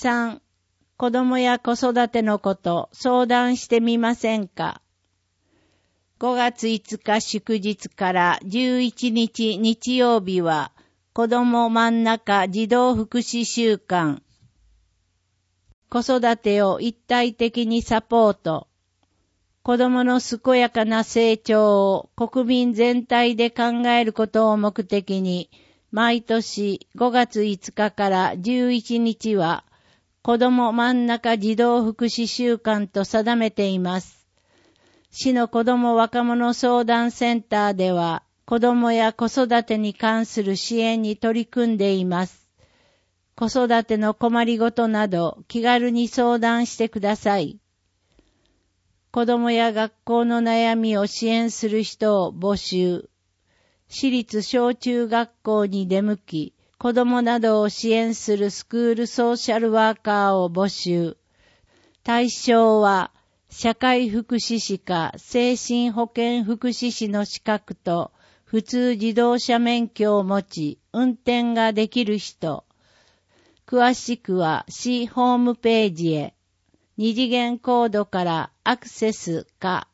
3、子供や子育てのこと相談してみませんか。5月5日祝日から11日日曜日は子供真ん中児童福祉週間。子育てを一体的にサポート。子供の健やかな成長を国民全体で考えることを目的に、毎年5月5日から11日は子供真ん中児童福祉週間と定めています。市の子ども若者相談センターでは、子どもや子育てに関する支援に取り組んでいます。子育ての困りごとなど気軽に相談してください。子どもや学校の悩みを支援する人を募集。私立小中学校に出向き、子どもなどを支援するスクールソーシャルワーカーを募集。対象は、社会福祉士か精神保健福祉士の資格と普通自動車免許を持ち運転ができる人。詳しくは市ホームページへ。二次元コードからアクセスか。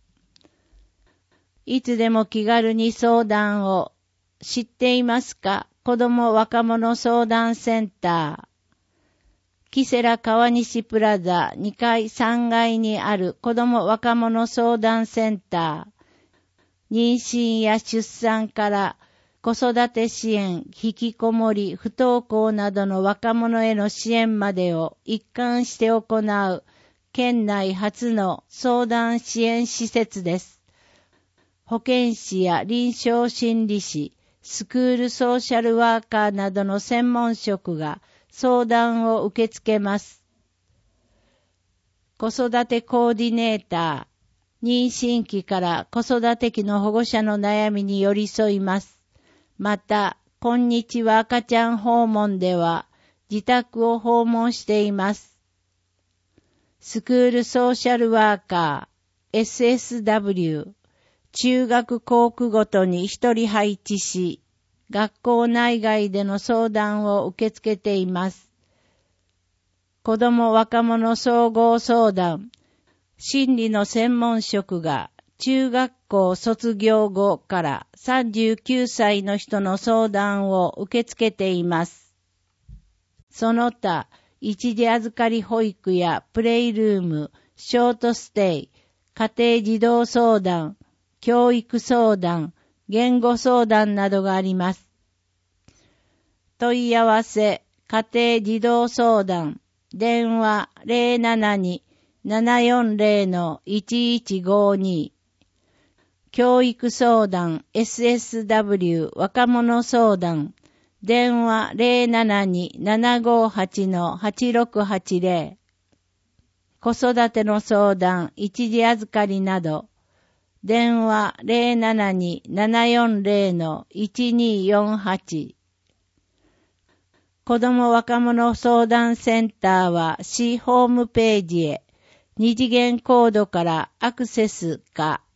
いつでも気軽に相談を。知っていますか？子ども若者相談センター。キセラ川西プラザ2階3階にある子ども若者相談センター。妊娠や出産から子育て支援、引きこもり、不登校などの若者への支援までを一貫して行う県内初の相談支援施設です。保健師や臨床心理士、スクールソーシャルワーカーなどの専門職が相談を受け付けます。子育てコーディネーター、妊娠期から子育て期の保護者の悩みに寄り添います。また、こんにちは赤ちゃん訪問では自宅を訪問しています。スクールソーシャルワーカー、SSW、中学校区ごとに一人配置し、学校内外での相談を受け付けています。子ども若者総合相談、心理の専門職が中学校卒業後から39歳の人の相談を受け付けています。その他、一時預かり保育やプレイルーム、ショートステイ、家庭児童相談、教育相談、言語相談などがあります。問い合わせ、家庭児童相談、電話 072-740-1152、教育相談 SSW 若者相談、電話 072-758-8680、子育ての相談、一時預かりなど、電話 072-740-1248。子ども若者相談センターは市ホームページへ二次元コードからアクセスか